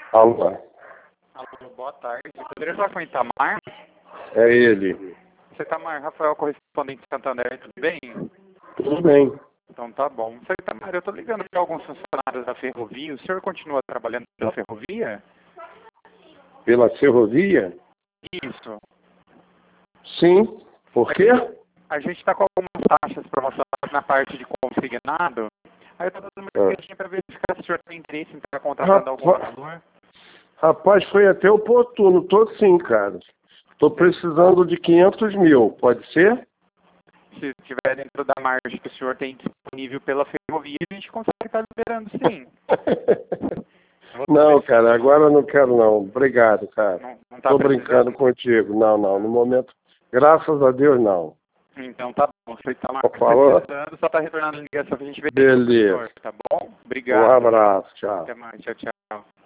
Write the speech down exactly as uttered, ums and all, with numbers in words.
Alô? Alô, boa tarde. Poderia falar com o Itamar? É ele. Você Itamar, Rafael, correspondente de Santander, tudo bem? Tudo bem. Então tá bom. Você Itamar, eu tô ligando para alguns funcionários da ferrovia. O senhor continua trabalhando pela ferrovia? Pela ferrovia? Isso. Sim. Por quê? A gente está com algumas taxas promocionais na parte de consignado. Aí eu tô dando uma Ah. ligadinha para verificar se o senhor tem interesse em estar contratando algum Rapaz, valor. rapaz, foi até oportuno. Tô sim, cara. Tô precisando de quinhentos mil. Pode ser? Se estiver dentro da margem que o senhor tem disponível pela ferrovia, a gente consegue estar liberando sim. Não, cara, agora eu não quero não. Obrigado, cara. Não, não tá Tô brincando precisando? contigo. Não, não. No momento, graças a Deus, não. Então tá bom. Você tá Por favor. precisando, só tá retornando a ligação pra gente ver o Beleza. senhor, tá bom? Um Obrigado. abraço. Tchau. Até mais. Tchau, tchau.